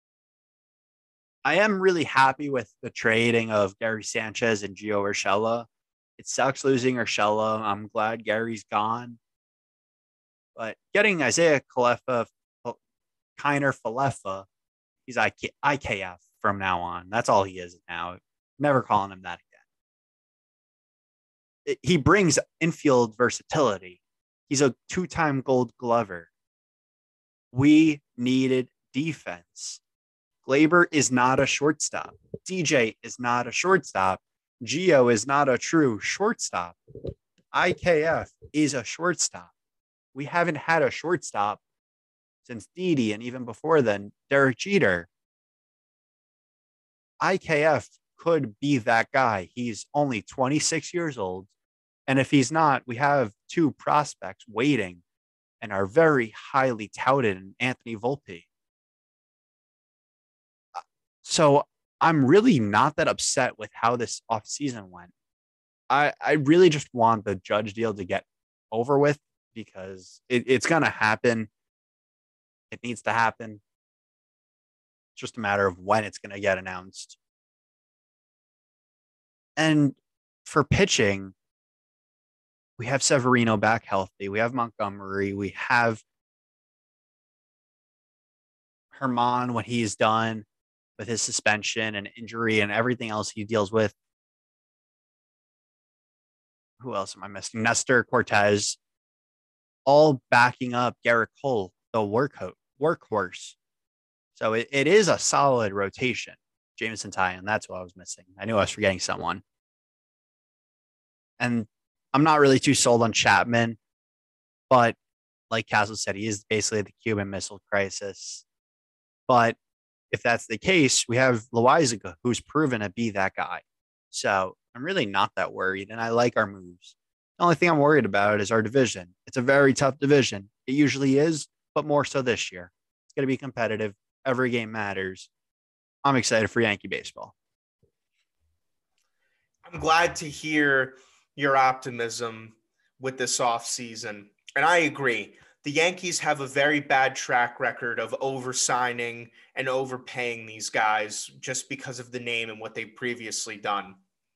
I am really happy with the trading of Gary Sanchez and Gio Urshela. It sucks losing Urshela. I'm glad Gary's gone. But getting Isaiah Kiner Falefa, he's IKF from now on. That's all he is now. Never calling him that again. He brings infield versatility. He's a 2-time Gold Glover. We needed defense. Gleyber is not a shortstop. DJ is not a shortstop. Gio is not a true shortstop. IKF is a shortstop. We haven't had a shortstop since Didi, and even before then, Derek Jeter. IKF could be that guy. He's only 26 years old. And if he's not, we have 2 prospects waiting and are very highly touted in Anthony Volpe. So I'm really not that upset with how this offseason went. I really just want the Judge deal to get over with, because it's going to happen. It needs to happen. It's just a matter of when it's going to get announced. And for pitching, we have Severino back healthy. We have Montgomery. We have Herman when he's done with his suspension and injury and everything else he deals with. Who else am I missing? Nestor Cortez, all backing up Garrett Cole, the workhorse. So it is a solid rotation. Jameson Tyon, that's what I was missing. I knew I was forgetting someone. And I'm not really too sold on Chapman, but like Castle said, he is basically the Cuban Missile Crisis. But if that's the case, we have Loizaga, who's proven to be that guy. So I'm really not that worried, and I like our moves. The only thing I'm worried about is our division. It's a very tough division. It usually is, but more so this year. It's going to be competitive. Every game matters. I'm excited for Yankee baseball. I'm glad to hear your optimism with this offseason. And I agree. The Yankees have a very bad track record of oversigning and overpaying these guys just because of the name and what they've previously done.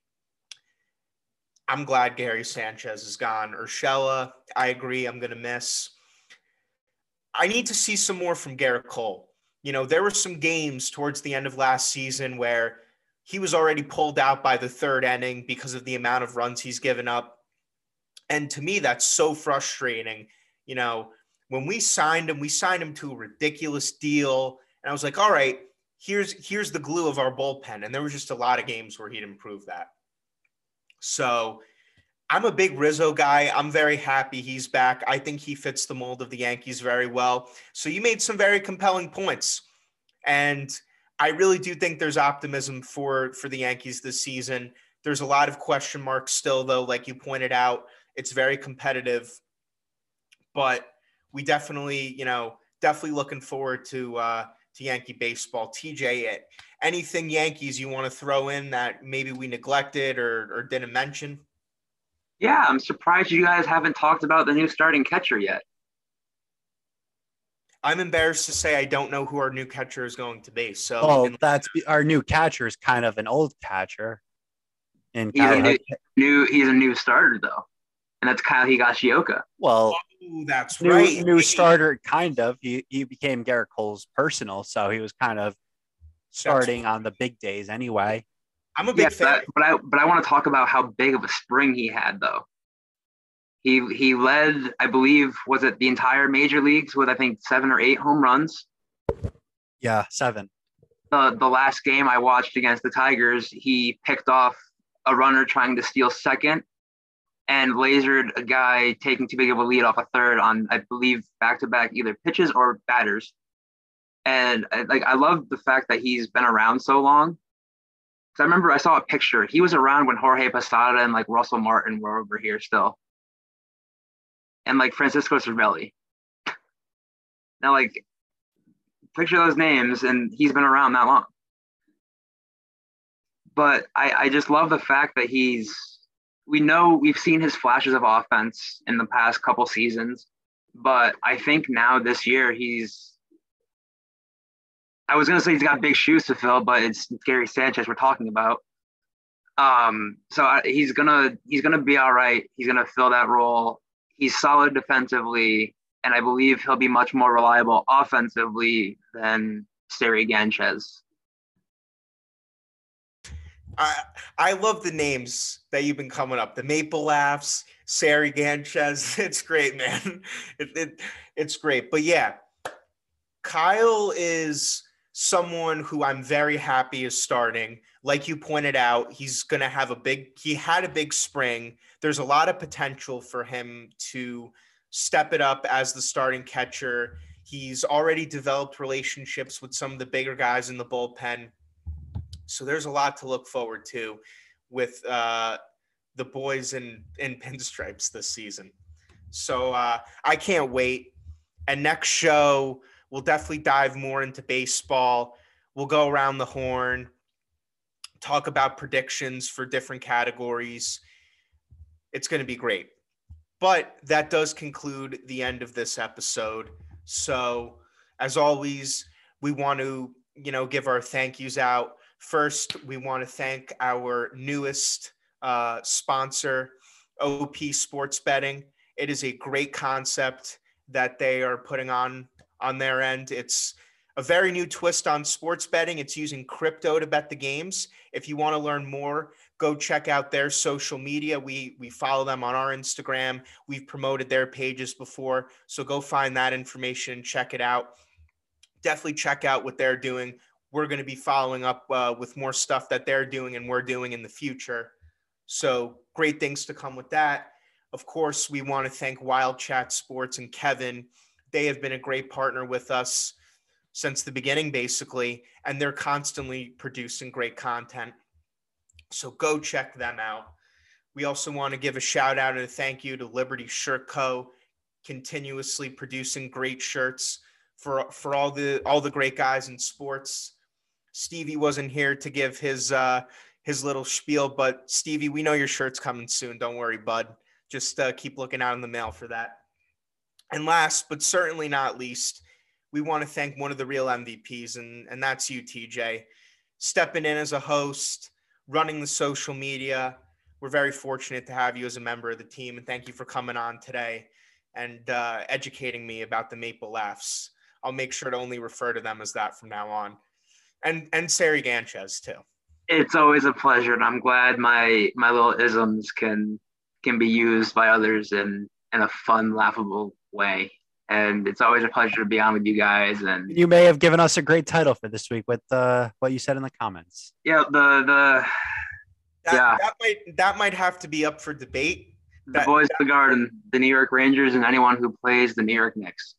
I'm glad Gary Sanchez is gone. Urshela, I agree, I'm going to miss. I need to see some more from Garrett Cole. You know, there were some games towards the end of last season where he was already pulled out by the 3rd inning because of the amount of runs he's given up. And to me, that's so frustrating. You know, when we signed him to a ridiculous deal. And I was like, all right, here's the glue of our bullpen. And there was just a lot of games where he'd improve that. So I'm a big Rizzo guy. I'm very happy he's back. I think he fits the mold of the Yankees very well. So you made some very compelling points. And I really do think there's optimism for the Yankees this season. There's a lot of question marks still, though, like you pointed out. It's very competitive. But we definitely looking forward to to Yankee baseball. TJ, anything Yankees you want to throw in that maybe we neglected or didn't mention? Yeah, I'm surprised you guys haven't talked about the new starting catcher yet. I'm embarrassed to say I don't know who our new catcher is going to be. So, Well, that's our new catcher is kind of an old catcher. In He's Kyle he's a new starter though, and that's Kyle Higashioka. Well, that's new, right. New starter, kind of. He became Garrett Cole's personal, so he was kind of starting on the big days anyway. I'm a big fan. But I want to talk about how big of a spring he had though. He led, I believe, was it the entire major leagues with I think 7 or 8 home runs. Yeah, 7. The last game I watched against the Tigers, he picked off a runner trying to steal second and lasered a guy taking too big of a lead off a third on, I believe, back-to-back either pitches or batters. And I love the fact that he's been around so long. Because I remember I saw a picture. He was around when Jorge Posada and like Russell Martin were over here still. And like Francisco Cervelli. Now, like, picture those names, and he's been around that long. But I just love the fact that we've seen his flashes of offense in the past couple seasons, but I think now this year I was going to say he's got big shoes to fill, but it's Gary Sanchez we're talking about. So he's going to be all right. He's going to fill that role. He's solid defensively, and I believe he'll be much more reliable offensively than Sari Ganchez. I love the names that you've been coming up. The Maple Laughs, Sari Ganchez. It's great, man. It's great. But yeah, Kyle is someone who I'm very happy is starting. Like you pointed out, he's going to have he had a big spring. There's a lot of potential for him to step it up as the starting catcher. He's already developed relationships with some of the bigger guys in the bullpen. So there's a lot to look forward to with the boys in pinstripes this season. So I can't wait. And next show, we'll definitely dive more into baseball. We'll go around the horn, talk about predictions for different categories. It's going to be great. But that does conclude the end of this episode. So as always, we want to, give our thank yous out. First, we want to thank our newest sponsor, OP Sports Betting. It is a great concept that they are putting on their end. It's a very new twist on sports betting. It's using crypto to bet the games. If you want to learn more, go check out their social media. We follow them on our Instagram. We've promoted their pages before, so go find that information and check it out. Definitely check out what they're doing. We're going to be following up with more stuff that they're doing and we're doing in the future. So great things to come with that. Of course, we want to thank Wild Chat Sports and Kevin. They have been a great partner with us since the beginning, basically, and they're constantly producing great content. So go check them out. We also want to give a shout out and a thank you to Liberty Shirt Co., continuously producing great shirts for all the great guys in sports. Stevie wasn't here to give his little spiel, but Stevie, we know your shirt's coming soon. Don't worry, bud. Just keep looking out in the mail for that. And last, but certainly not least, we want to thank one of the real MVPs, and that's you, TJ. Stepping in as a host, running the social media. We're very fortunate to have you as a member of the team, and thank you for coming on today and educating me about the Maple Laughs. I'll make sure to only refer to them as that from now on. And Sari Ganchez too. It's always a pleasure, and I'm glad my little isms can be used by others in a fun, laughable way. And it's always a pleasure to be on with you guys. And you may have given us a great title for this week with what you said in the comments. Yeah, that might have to be up for debate. The Boys of the Garden, the New York Rangers, and anyone who plays the New York Knicks.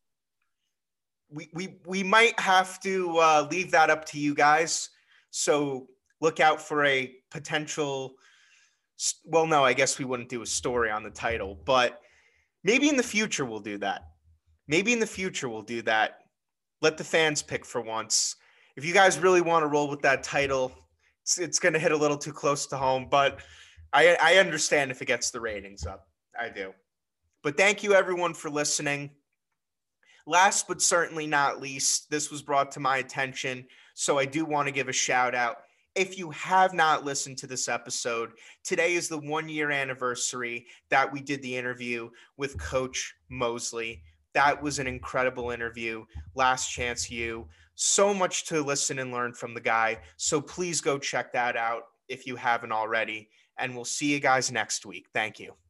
We might have to leave that up to you guys. So look out for a potential. Well, no, I guess we wouldn't do a story on the title, but maybe in the future we'll do that. Let the fans pick for once. If you guys really want to roll with that title, it's going to hit a little too close to home, but I understand if it gets the ratings up. I do. But thank you, everyone, for listening. Last but certainly not least, this was brought to my attention, so I do want to give a shout out. If you have not listened to this episode, today is the 1-year anniversary that we did the interview with Coach Mosley. That was an incredible interview. Last Chance U. So much to listen and learn from the guy. So please go check that out if you haven't already. And we'll see you guys next week. Thank you.